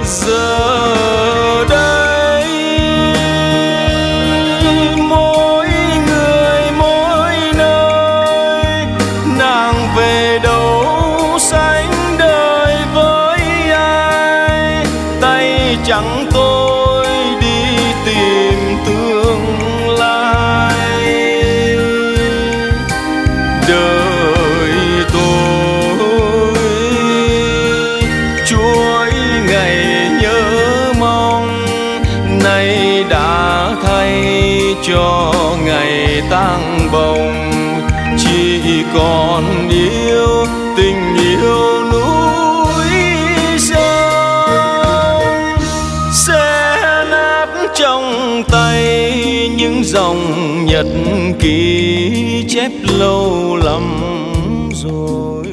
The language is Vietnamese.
Giờ đây mỗi người mỗi nơi, nàng về đâu sánh đời với ai. Tay trắng tôi đi tìm tương lai. Đời tôi chuỗi ngày nhớ mong, nay đã thay cho ngày tang bồng. Chỉ còn yêu tình yêu núi sông, sẽ nát trong tay những dòng nhật ký chép lâu lắm rồi.